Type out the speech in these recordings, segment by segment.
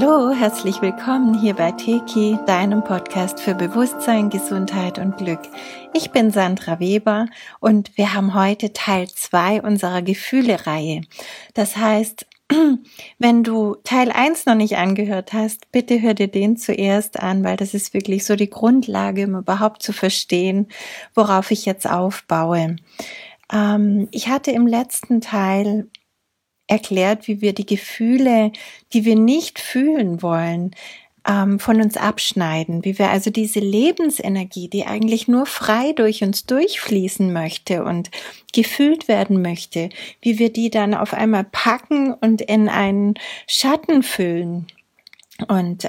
Hallo, herzlich willkommen hier bei Teki, deinem Podcast für Bewusstsein, Gesundheit und Glück. Ich bin Sandra Weber und wir haben heute Teil 2 unserer Gefühle-Reihe. Das heißt, wenn du Teil 1 noch nicht angehört hast, bitte hör dir den zuerst an, weil das ist wirklich so die Grundlage, um überhaupt zu verstehen, worauf ich jetzt aufbaue. Ich hatte im letzten Teil erklärt, wie wir die Gefühle, die wir nicht fühlen wollen, von uns abschneiden, wie wir also diese Lebensenergie, die eigentlich nur frei durch uns durchfließen möchte und gefühlt werden möchte, wie wir die dann auf einmal packen und in einen Schatten füllen und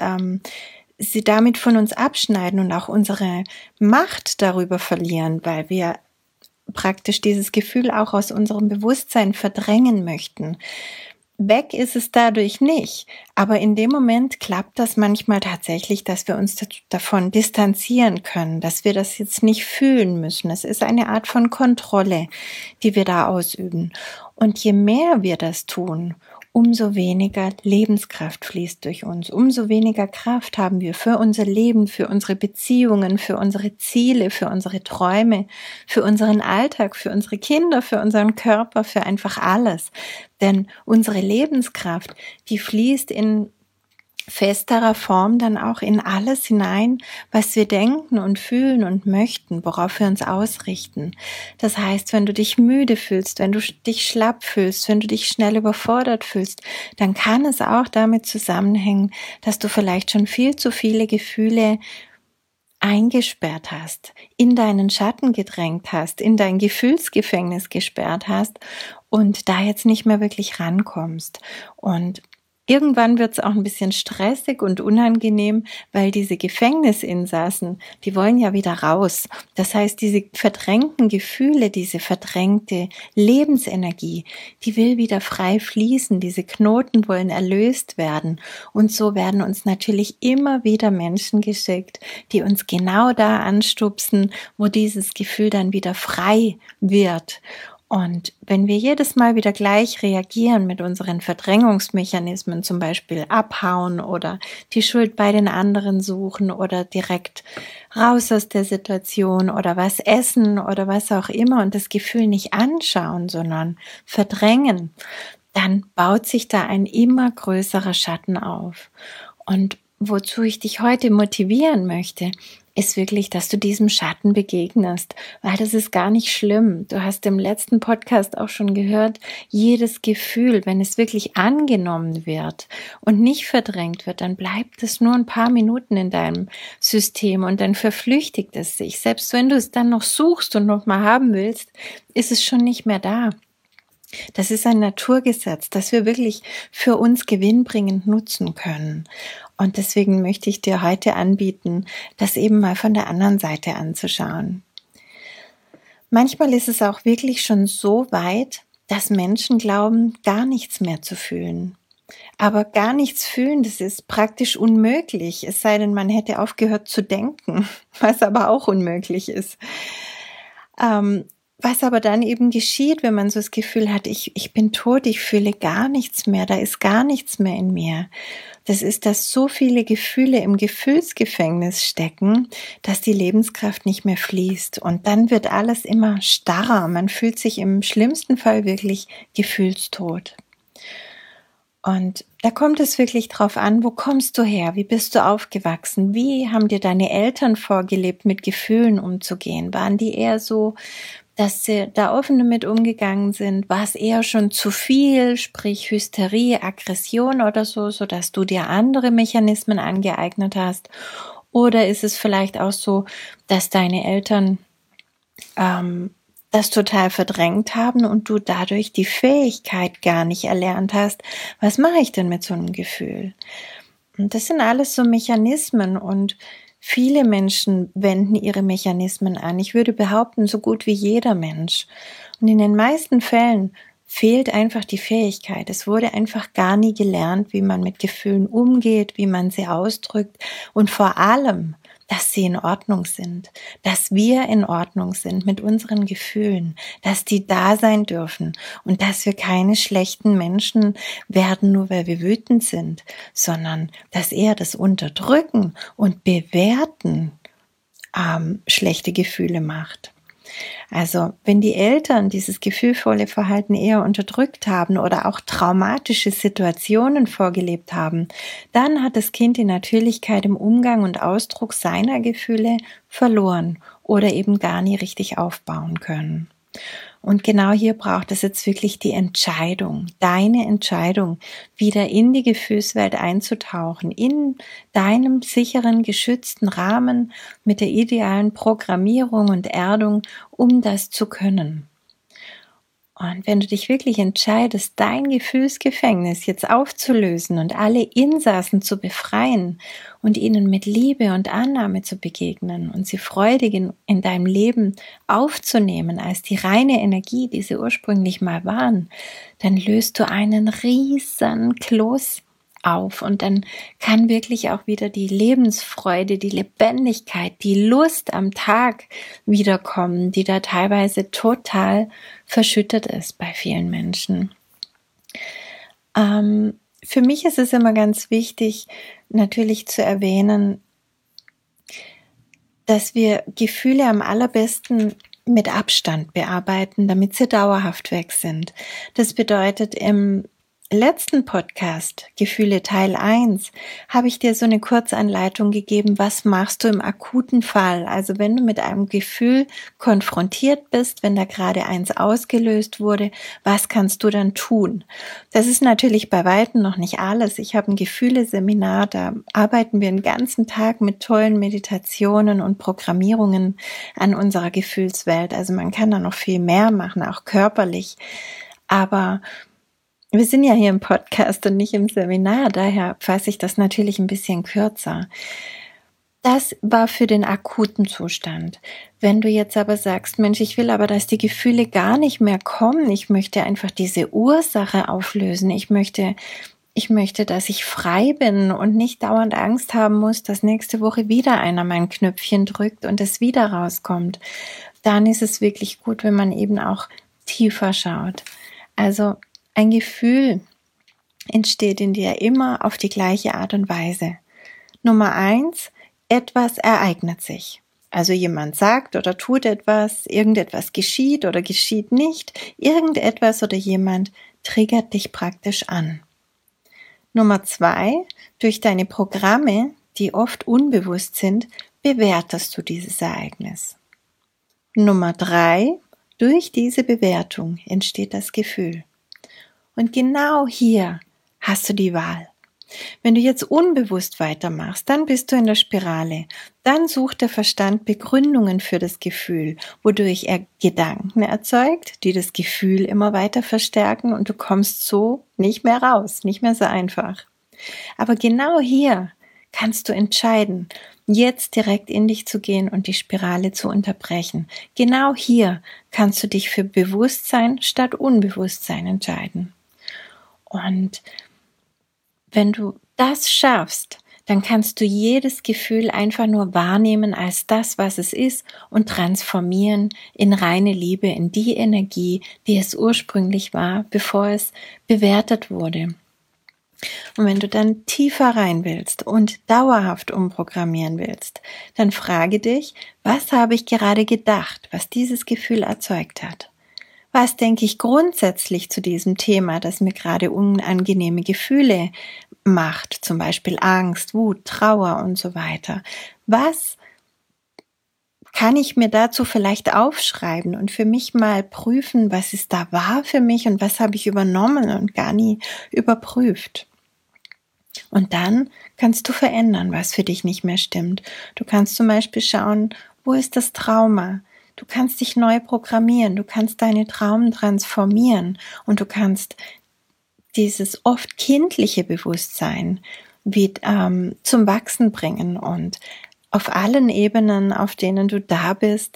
sie damit von uns abschneiden und auch unsere Macht darüber verlieren, weil wir praktisch dieses Gefühl auch aus unserem Bewusstsein verdrängen möchten. Weg ist es dadurch nicht, aber in dem Moment klappt das manchmal tatsächlich, dass wir uns davon distanzieren können, dass wir das jetzt nicht fühlen müssen. Es ist eine Art von Kontrolle, die wir da ausüben. Und je mehr wir das tun, umso weniger Lebenskraft fließt durch uns, umso weniger Kraft haben wir für unser Leben, für unsere Beziehungen, für unsere Ziele, für unsere Träume, für unseren Alltag, für unsere Kinder, für unseren Körper, für einfach alles. Denn unsere Lebenskraft, die fließt in festerer Form dann auch in alles hinein, was wir denken und fühlen und möchten, worauf wir uns ausrichten. Das heißt, wenn du dich müde fühlst, wenn du dich schlapp fühlst, wenn du dich schnell überfordert fühlst, dann kann es auch damit zusammenhängen, dass du vielleicht schon viel zu viele Gefühle eingesperrt hast, in deinen Schatten gedrängt hast, in dein Gefühlsgefängnis gesperrt hast und da jetzt nicht mehr wirklich rankommst. Und irgendwann wird es auch ein bisschen stressig und unangenehm, weil diese Gefängnisinsassen, die wollen ja wieder raus. Das heißt, diese verdrängten Gefühle, diese verdrängte Lebensenergie, die will wieder frei fließen. Diese Knoten wollen erlöst werden. Und so werden uns natürlich immer wieder Menschen geschickt, die uns genau da anstupsen, wo dieses Gefühl dann wieder frei wird. Und wenn wir jedes Mal wieder gleich reagieren mit unseren Verdrängungsmechanismen, zum Beispiel abhauen oder die Schuld bei den anderen suchen oder direkt raus aus der Situation oder was essen oder was auch immer und das Gefühl nicht anschauen, sondern verdrängen, dann baut sich da ein immer größerer Schatten auf. Und wozu ich dich heute motivieren möchte, ist wirklich, dass du diesem Schatten begegnest, weil das ist gar nicht schlimm. Du hast im letzten Podcast auch schon gehört, jedes Gefühl, wenn es wirklich angenommen wird und nicht verdrängt wird, dann bleibt es nur ein paar Minuten in deinem System und dann verflüchtigt es sich. Selbst wenn du es dann noch suchst und noch mal haben willst, ist es schon nicht mehr da. Das ist ein Naturgesetz, das wir wirklich für uns gewinnbringend nutzen können. Und deswegen möchte ich dir heute anbieten, das eben mal von der anderen Seite anzuschauen. Manchmal ist es auch wirklich schon so weit, dass Menschen glauben, gar nichts mehr zu fühlen. Aber gar nichts fühlen, das ist praktisch unmöglich, es sei denn, man hätte aufgehört zu denken, was aber auch unmöglich ist. Was aber dann eben geschieht, wenn man so das Gefühl hat, ich bin tot, ich fühle gar nichts mehr, da ist gar nichts mehr in mir. Das ist, dass so viele Gefühle im Gefühlsgefängnis stecken, dass die Lebenskraft nicht mehr fließt. Und dann wird alles immer starrer. Man fühlt sich im schlimmsten Fall wirklich gefühlstot. Und da kommt es wirklich drauf an, wo kommst du her? Wie bist du aufgewachsen? Wie haben dir deine Eltern vorgelebt, mit Gefühlen umzugehen? Waren die eher so, dass sie da offen damit umgegangen sind? War es eher schon zu viel, sprich Hysterie, Aggression oder so, sodass du dir andere Mechanismen angeeignet hast? Oder ist es vielleicht auch so, dass deine Eltern das total verdrängt haben und du dadurch die Fähigkeit gar nicht erlernt hast, was mache ich denn mit so einem Gefühl? Und das sind alles so Mechanismen und viele Menschen wenden ihre Mechanismen an. Ich würde behaupten, so gut wie jeder Mensch. Und in den meisten Fällen fehlt einfach die Fähigkeit. Es wurde einfach gar nie gelernt, wie man mit Gefühlen umgeht, wie man sie ausdrückt und vor allem, dass sie in Ordnung sind, dass wir in Ordnung sind mit unseren Gefühlen, dass die da sein dürfen und dass wir keine schlechten Menschen werden, nur weil wir wütend sind, sondern dass eher das Unterdrücken und Bewerten schlechte Gefühle macht. Also wenn die Eltern dieses gefühlvolle Verhalten eher unterdrückt haben oder auch traumatische Situationen vorgelebt haben, dann hat das Kind die Natürlichkeit im Umgang und Ausdruck seiner Gefühle verloren oder eben gar nie richtig aufbauen können. Und genau hier braucht es jetzt wirklich die Entscheidung, deine Entscheidung, wieder in die Gefühlswelt einzutauchen, in deinem sicheren, geschützten Rahmen mit der idealen Programmierung und Erdung, um das zu können. Und wenn du dich wirklich entscheidest, dein Gefühlsgefängnis jetzt aufzulösen und alle Insassen zu befreien und ihnen mit Liebe und Annahme zu begegnen und sie freudig in deinem Leben aufzunehmen als die reine Energie, die sie ursprünglich mal waren, dann löst du einen riesen Kloß auf und dann kann wirklich auch wieder die Lebensfreude, die Lebendigkeit, die Lust am Tag wiederkommen, die da teilweise total verschüttet ist bei vielen Menschen. Für mich ist es immer ganz wichtig, natürlich zu erwähnen, dass wir Gefühle am allerbesten mit Abstand bearbeiten, damit sie dauerhaft weg sind. Das bedeutet, im letzten Podcast, Gefühle Teil 1, habe ich dir so eine Kurzanleitung gegeben, was machst du im akuten Fall? Also wenn du mit einem Gefühl konfrontiert bist, wenn da gerade eins ausgelöst wurde, was kannst du dann tun? Das ist natürlich bei Weitem noch nicht alles. Ich habe ein Gefühleseminar, da arbeiten wir den ganzen Tag mit tollen Meditationen und Programmierungen an unserer Gefühlswelt. Also man kann da noch viel mehr machen, auch körperlich. Aber wir sind ja hier im Podcast und nicht im Seminar, daher fasse ich das natürlich ein bisschen kürzer. Das war für den akuten Zustand. Wenn du jetzt aber sagst, Mensch, ich will aber, dass die Gefühle gar nicht mehr kommen, ich möchte einfach diese Ursache auflösen, ich möchte, dass ich frei bin und nicht dauernd Angst haben muss, dass nächste Woche wieder einer mein Knöpfchen drückt und es wieder rauskommt, dann ist es wirklich gut, wenn man eben auch tiefer schaut. Also ein Gefühl entsteht in dir immer auf die gleiche Art und Weise. Nummer 1, etwas ereignet sich. Also jemand sagt oder tut etwas, irgendetwas geschieht oder geschieht nicht, irgendetwas oder jemand triggert dich praktisch an. Nummer 2, durch deine Programme, die oft unbewusst sind, bewertest du dieses Ereignis. Nummer 3, durch diese Bewertung entsteht das Gefühl. Und genau hier hast du die Wahl. Wenn du jetzt unbewusst weitermachst, dann bist du in der Spirale. Dann sucht der Verstand Begründungen für das Gefühl, wodurch er Gedanken erzeugt, die das Gefühl immer weiter verstärken und du kommst so nicht mehr raus, nicht mehr so einfach. Aber genau hier kannst du entscheiden, jetzt direkt in dich zu gehen und die Spirale zu unterbrechen. Genau hier kannst du dich für Bewusstsein statt Unbewusstsein entscheiden. Und wenn du das schaffst, dann kannst du jedes Gefühl einfach nur wahrnehmen als das, was es ist und transformieren in reine Liebe, in die Energie, die es ursprünglich war, bevor es bewertet wurde. Und wenn du dann tiefer rein willst und dauerhaft umprogrammieren willst, dann frage dich, was habe ich gerade gedacht, was dieses Gefühl erzeugt hat? Was denke ich grundsätzlich zu diesem Thema, das mir gerade unangenehme Gefühle macht, zum Beispiel Angst, Wut, Trauer und so weiter? Was kann ich mir dazu vielleicht aufschreiben und für mich mal prüfen, was ist da wahr für mich und was habe ich übernommen und gar nie überprüft? Und dann kannst du verändern, was für dich nicht mehr stimmt. Du kannst zum Beispiel schauen, wo ist das Trauma? Du kannst dich neu programmieren, du kannst deine Traumen transformieren und du kannst dieses oft kindliche Bewusstsein zum Wachsen bringen und auf allen Ebenen, auf denen du da bist,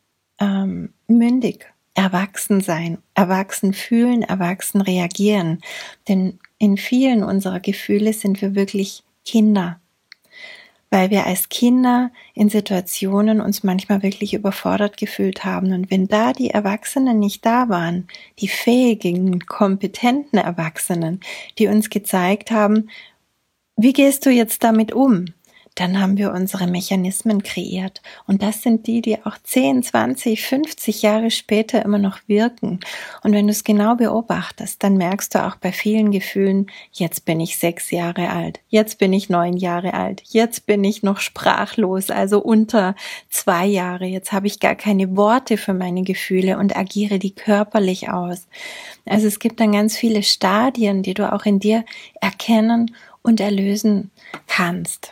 mündig, erwachsen sein, erwachsen fühlen, erwachsen reagieren. Denn in vielen unserer Gefühle sind wir wirklich Kinder. weil wir als Kinder in Situationen uns manchmal wirklich überfordert gefühlt haben. Und wenn da die Erwachsenen nicht da waren, die fähigen, kompetenten Erwachsenen, die uns gezeigt haben, wie gehst du jetzt damit um? Dann haben wir unsere Mechanismen kreiert. Und das sind die auch 10, 20, 50 Jahre später immer noch wirken. Und wenn du es genau beobachtest, dann merkst du auch bei vielen Gefühlen, jetzt bin ich 6 Jahre alt, jetzt bin ich 9 Jahre alt, jetzt bin ich noch sprachlos, also unter 2 Jahre, jetzt habe ich gar keine Worte für meine Gefühle und agiere die körperlich aus. Also es gibt dann ganz viele Stadien, die du auch in dir erkennen und erlösen kannst.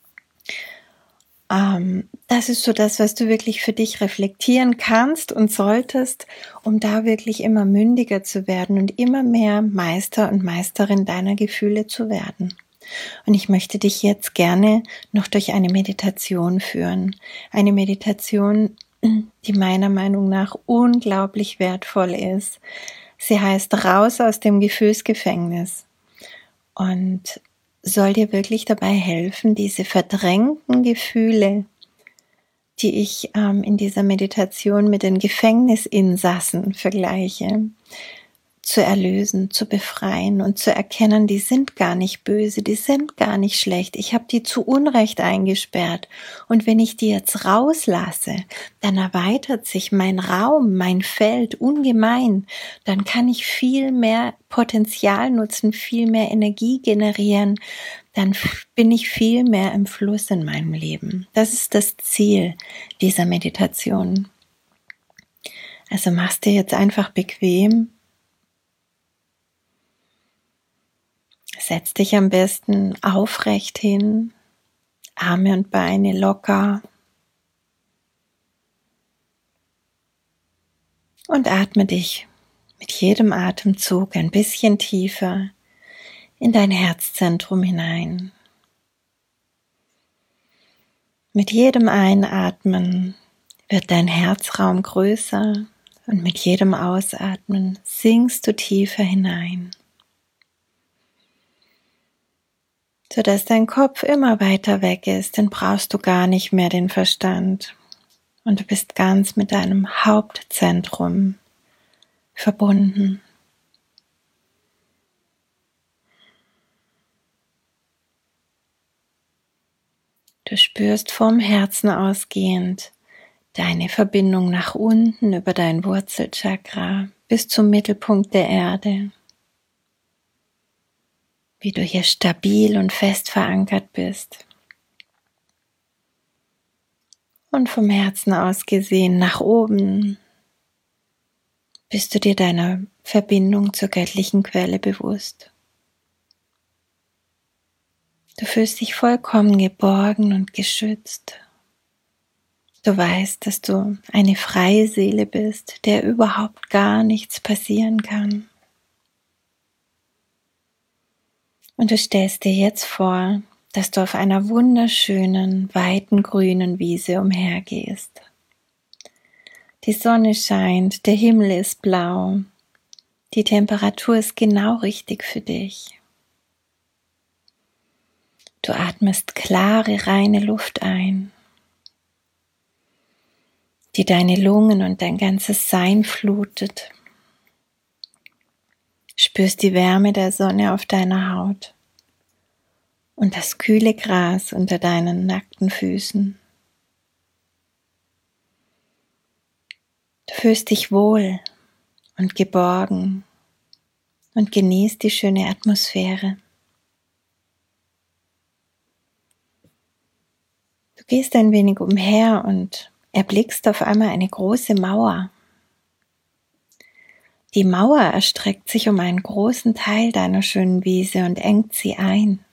Das ist so das, was du wirklich für dich reflektieren kannst und solltest, um da wirklich immer mündiger zu werden und immer mehr Meister und Meisterin deiner Gefühle zu werden. Und ich möchte dich jetzt gerne noch durch eine Meditation führen. Eine Meditation, die meiner Meinung nach unglaublich wertvoll ist. Sie heißt Raus aus dem Gefühlsgefängnis und soll dir wirklich dabei helfen, diese verdrängten Gefühle, die ich in dieser Meditation mit den Gefängnisinsassen vergleiche, zu erlösen, zu befreien und zu erkennen, die sind gar nicht böse, die sind gar nicht schlecht. Ich habe die zu Unrecht eingesperrt. Und wenn ich die jetzt rauslasse, dann erweitert sich mein Raum, mein Feld ungemein. Dann kann ich viel mehr Potenzial nutzen, viel mehr Energie generieren. Dann bin ich viel mehr im Fluss in meinem Leben. Das ist das Ziel dieser Meditation. Also mach's dir jetzt einfach bequem. Setz dich am besten aufrecht hin, Arme und Beine locker und atme dich mit jedem Atemzug ein bisschen tiefer in dein Herzzentrum hinein. Mit jedem Einatmen wird dein Herzraum größer und mit jedem Ausatmen sinkst du tiefer hinein, sodass dein Kopf immer weiter weg ist, dann brauchst du gar nicht mehr den Verstand und du bist ganz mit deinem Hauptzentrum verbunden. Du spürst vom Herzen ausgehend deine Verbindung nach unten über dein Wurzelchakra bis zum Mittelpunkt der Erde. Wie du hier stabil und fest verankert bist. Und vom Herzen aus gesehen nach oben bist du dir deiner Verbindung zur göttlichen Quelle bewusst. Du fühlst dich vollkommen geborgen und geschützt. Du weißt, dass du eine freie Seele bist, der überhaupt gar nichts passieren kann. Und du stellst dir jetzt vor, dass du auf einer wunderschönen, weiten grünen Wiese umhergehst. Die Sonne scheint, der Himmel ist blau, die Temperatur ist genau richtig für dich. Du atmest klare, reine Luft ein, die deine Lungen und dein ganzes Sein flutet. Spürst die Wärme der Sonne auf deiner Haut und das kühle Gras unter deinen nackten Füßen. Du fühlst dich wohl und geborgen und genießt die schöne Atmosphäre. Du gehst ein wenig umher und erblickst auf einmal eine große Mauer. Die Mauer erstreckt sich um einen großen Teil deiner schönen Wiese und engt sie ein.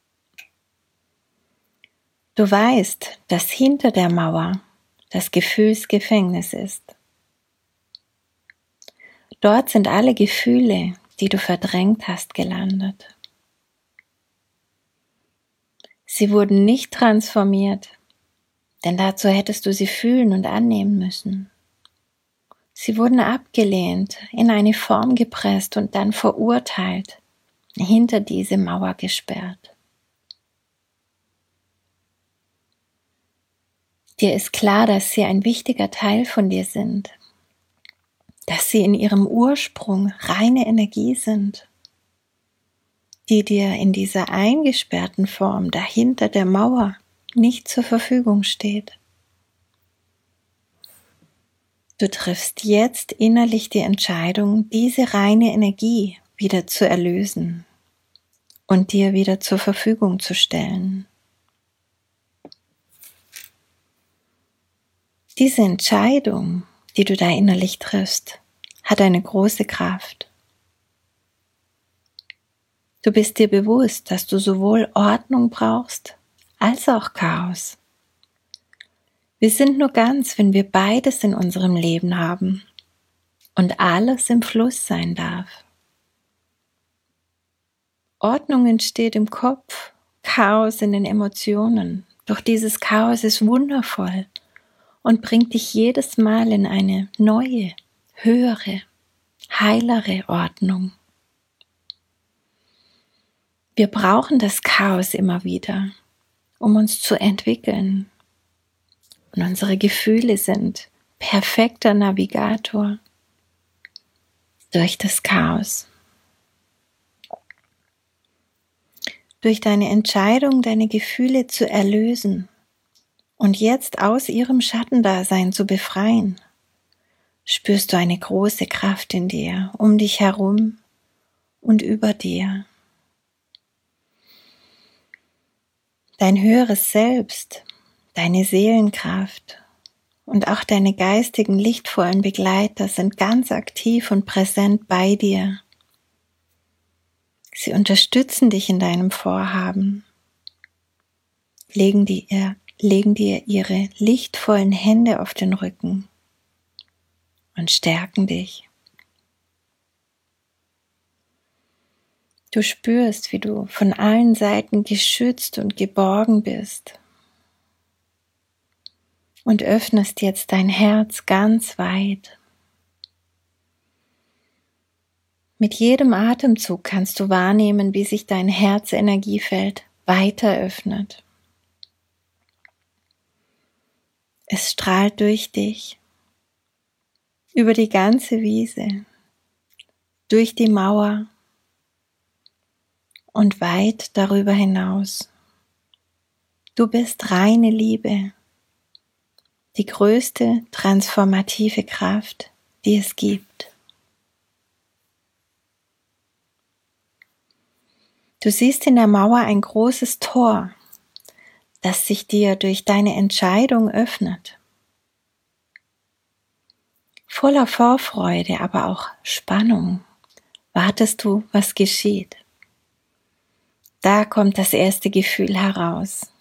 Du weißt, dass hinter der Mauer das Gefühlsgefängnis ist. Dort sind alle Gefühle, die du verdrängt hast, gelandet. Sie wurden nicht transformiert, denn dazu hättest du sie fühlen und annehmen müssen. Sie wurden abgelehnt, in eine Form gepresst und dann verurteilt, hinter diese Mauer gesperrt. Dir ist klar, dass sie ein wichtiger Teil von dir sind, dass sie in ihrem Ursprung reine Energie sind, die dir in dieser eingesperrten Form dahinter der Mauer nicht zur Verfügung steht. Du triffst jetzt innerlich die Entscheidung, diese reine Energie wieder zu erlösen und dir wieder zur Verfügung zu stellen. Diese Entscheidung, die du da innerlich triffst, hat eine große Kraft. Du bist dir bewusst, dass du sowohl Ordnung brauchst, als auch Chaos. Wir sind nur ganz, wenn wir beides in unserem Leben haben und alles im Fluss sein darf. Ordnung entsteht im Kopf, Chaos in den Emotionen. Doch dieses Chaos ist wundervoll und bringt dich jedes Mal in eine neue, höhere, heilere Ordnung. Wir brauchen das Chaos immer wieder, um uns zu entwickeln. Und unsere Gefühle sind perfekter Navigator durch das Chaos. Durch deine Entscheidung, deine Gefühle zu erlösen und jetzt aus ihrem Schattendasein zu befreien, spürst du eine große Kraft in dir, um dich herum und über dir. Dein höheres Selbst, deine Seelenkraft und auch deine geistigen, lichtvollen Begleiter sind ganz aktiv und präsent bei dir. Sie unterstützen dich in deinem Vorhaben, legen dir ihre lichtvollen Hände auf den Rücken und stärken dich. Du spürst, wie du von allen Seiten geschützt und geborgen bist und öffnest jetzt dein Herz ganz weit. Mit jedem Atemzug kannst du wahrnehmen, wie sich dein Herzenergiefeld weiter öffnet. Es strahlt durch dich, über die ganze Wiese, durch die Mauer und weit darüber hinaus. Du bist reine Liebe, die größte transformative Kraft, die es gibt. Du siehst in der Mauer ein großes Tor, das sich dir durch deine Entscheidung öffnet. Voller Vorfreude, aber auch Spannung, wartest du, was geschieht. Da kommt das erste Gefühl heraus.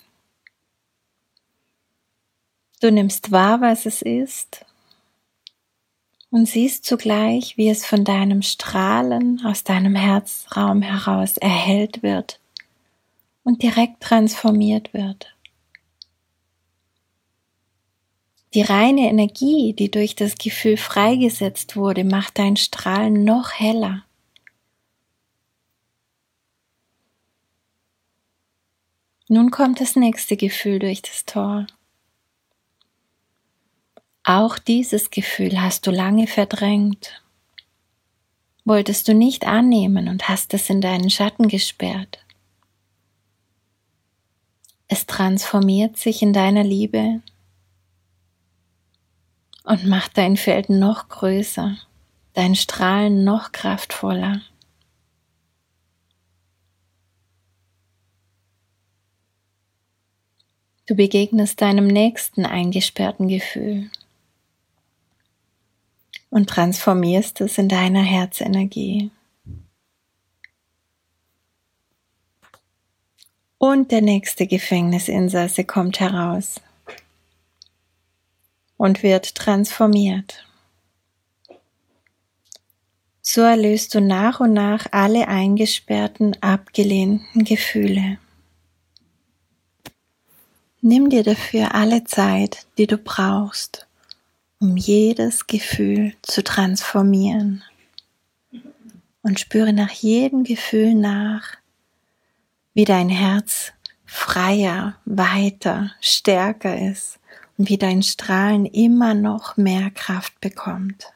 Du nimmst wahr, was es ist und siehst zugleich, wie es von deinem Strahlen aus deinem Herzraum heraus erhellt wird und direkt transformiert wird. Die reine Energie, die durch das Gefühl freigesetzt wurde, macht dein Strahlen noch heller. Nun kommt das nächste Gefühl durch das Tor. Auch dieses Gefühl hast du lange verdrängt, wolltest du nicht annehmen und hast es in deinen Schatten gesperrt. Es transformiert sich in deiner Liebe und macht dein Feld noch größer, dein Strahlen noch kraftvoller. Du begegnest deinem nächsten eingesperrten Gefühl und transformierst es in deiner Herzenergie. Und der nächste Gefängnisinsasse kommt heraus und wird transformiert. So erlöst du nach und nach alle eingesperrten, abgelehnten Gefühle. Nimm dir dafür alle Zeit, die du brauchst, um jedes Gefühl zu transformieren. Und spüre nach jedem Gefühl nach, wie dein Herz freier, weiter, stärker ist wie dein Strahlen immer noch mehr Kraft bekommt.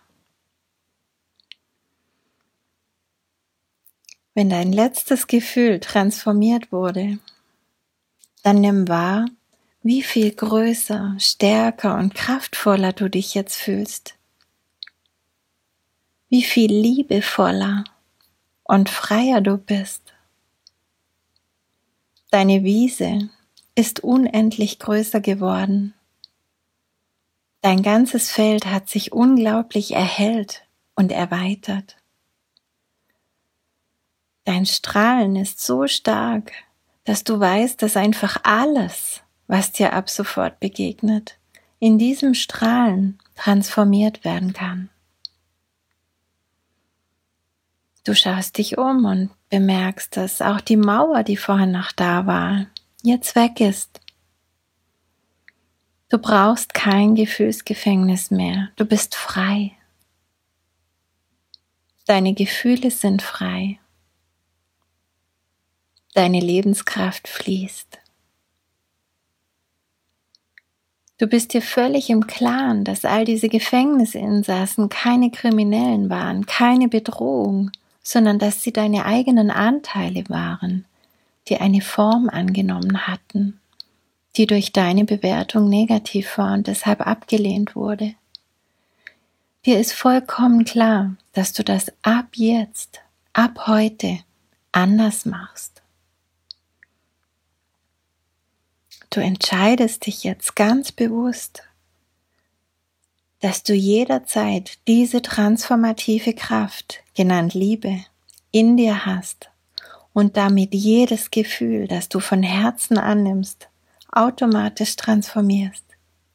Wenn dein letztes Gefühl transformiert wurde, dann nimm wahr, wie viel größer, stärker und kraftvoller du dich jetzt fühlst. Wie viel liebevoller und freier du bist. Deine Wiese ist unendlich größer geworden. Dein ganzes Feld hat sich unglaublich erhellt und erweitert. Dein Strahlen ist so stark, dass du weißt, dass einfach alles, was dir ab sofort begegnet, in diesem Strahlen transformiert werden kann. Du schaust dich um und bemerkst, dass auch die Mauer, die vorher noch da war, jetzt weg ist. Du brauchst kein Gefühlsgefängnis mehr, du bist frei. Deine Gefühle sind frei. Deine Lebenskraft fließt. Du bist dir völlig im Klaren, dass all diese Gefängnisinsassen keine Kriminellen waren, keine Bedrohung, sondern dass sie deine eigenen Anteile waren, die eine Form angenommen hatten, die durch deine Bewertung negativ war und deshalb abgelehnt wurde. Dir ist vollkommen klar, dass du das ab jetzt, ab heute anders machst. Du entscheidest dich jetzt ganz bewusst, dass du jederzeit diese transformative Kraft, genannt Liebe, in dir hast und damit jedes Gefühl, das du von Herzen annimmst, automatisch transformierst.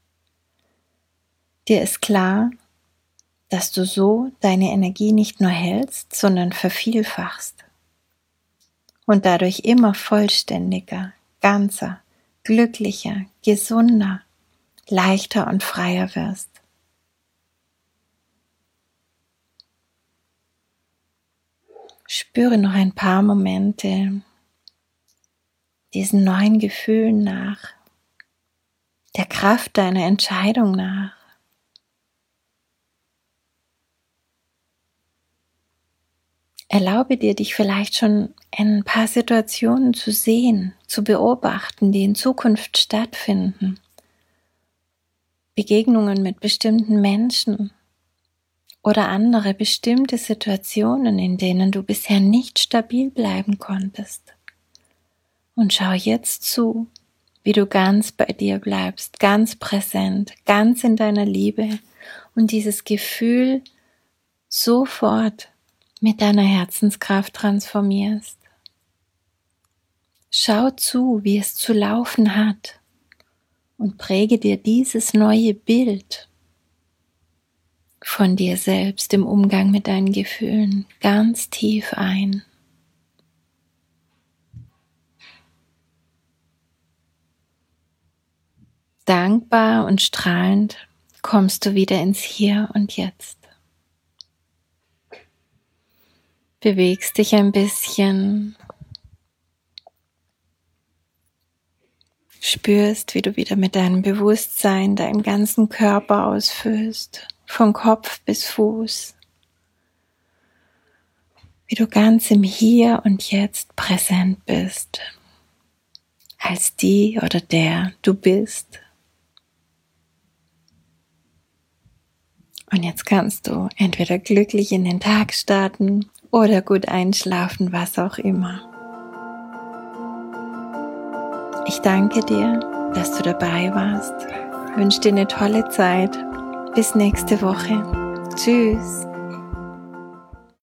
Dir ist klar, dass du so deine Energie nicht nur hältst, sondern vervielfachst und dadurch immer vollständiger, ganzer, glücklicher, gesunder, leichter und freier wirst. Spüre noch ein paar Momente diesen neuen Gefühlen nach, der Kraft deiner Entscheidung nach. Erlaube dir, dich vielleicht schon in ein paar Situationen zu sehen, zu beobachten, die in Zukunft stattfinden. Begegnungen mit bestimmten Menschen oder andere bestimmte Situationen, in denen du bisher nicht stabil bleiben konntest. Und schau jetzt zu, wie du ganz bei dir bleibst, ganz präsent, ganz in deiner Liebe und dieses Gefühl sofort mit deiner Herzenskraft transformierst. Schau zu, wie es zu laufen hat und präge dir dieses neue Bild von dir selbst im Umgang mit deinen Gefühlen ganz tief ein. Dankbar und strahlend kommst du wieder ins Hier und Jetzt. Bewegst dich ein bisschen, spürst, wie du wieder mit deinem Bewusstsein deinen ganzen Körper ausfüllst, von Kopf bis Fuß, wie du ganz im Hier und Jetzt präsent bist, als die oder der du bist. Und jetzt kannst du entweder glücklich in den Tag starten oder gut einschlafen, was auch immer. Ich danke dir, dass du dabei warst. Ich wünsche dir eine tolle Zeit. Bis nächste Woche. Tschüss.